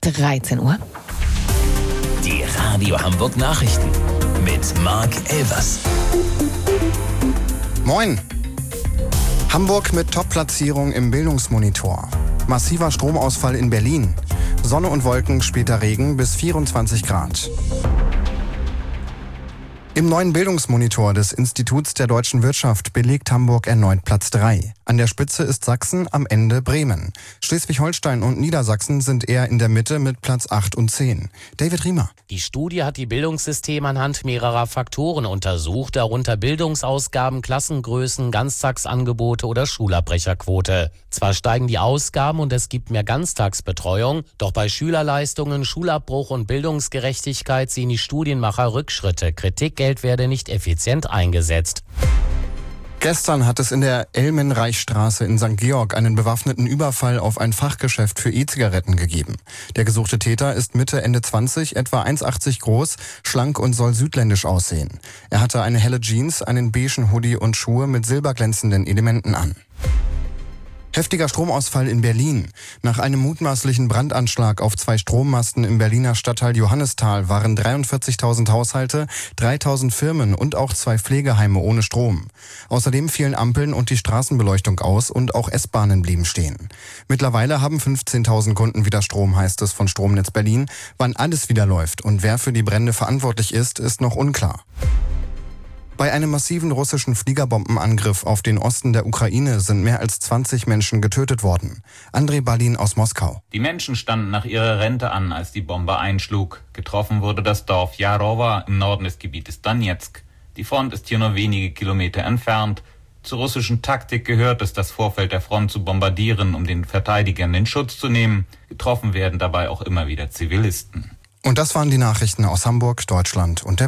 13 Uhr. Die Radio Hamburg Nachrichten mit Marc Elvers. Moin! Hamburg mit Top-Platzierung im Bildungsmonitor. Massiver Stromausfall in Berlin. Sonne und Wolken, später Regen bis 24 Grad. Im neuen Bildungsmonitor des Instituts der deutschen Wirtschaft belegt Hamburg erneut Platz 3. An der Spitze ist Sachsen, am Ende Bremen. Schleswig-Holstein und Niedersachsen sind eher in der Mitte mit Platz 8 und 10. David Riemer. Die Studie hat die Bildungssysteme anhand mehrerer Faktoren untersucht, darunter Bildungsausgaben, Klassengrößen, Ganztagsangebote oder Schulabbrecherquote. Zwar steigen die Ausgaben und es gibt mehr Ganztagsbetreuung, doch bei Schülerleistungen, Schulabbruch und Bildungsgerechtigkeit sehen die Studienmacher Rückschritte. Kritikgeld werde nicht effizient eingesetzt. Gestern hat es in der Elmenreichstraße in St. Georg einen bewaffneten Überfall auf ein Fachgeschäft für E-Zigaretten gegeben. Der gesuchte Täter ist Mitte, Ende 20, etwa 1,80 groß, schlank und soll südländisch aussehen. Er hatte eine helle Jeans, einen beigen Hoodie und Schuhe mit silberglänzenden Elementen an. Heftiger Stromausfall in Berlin. Nach einem mutmaßlichen Brandanschlag auf 2 Strommasten im Berliner Stadtteil Johannisthal waren 43.000 Haushalte, 3.000 Firmen und auch 2 Pflegeheime ohne Strom. Außerdem fielen Ampeln und die Straßenbeleuchtung aus und auch S-Bahnen blieben stehen. Mittlerweile haben 15.000 Kunden wieder Strom, heißt es von Stromnetz Berlin. Wann alles wieder läuft und wer für die Brände verantwortlich ist noch unklar. Bei einem massiven russischen Fliegerbombenangriff auf den Osten der Ukraine sind mehr als 20 Menschen getötet worden. Andrei Balin aus Moskau. Die Menschen standen nach ihrer Rente an, als die Bombe einschlug. Getroffen wurde das Dorf Jarowa im Norden des Gebietes Donezk. Die Front ist hier nur wenige Kilometer entfernt. Zur russischen Taktik gehört es, das Vorfeld der Front zu bombardieren, um den Verteidigern den Schutz zu nehmen. Getroffen werden dabei auch immer wieder Zivilisten. Und das waren die Nachrichten aus Hamburg, Deutschland und der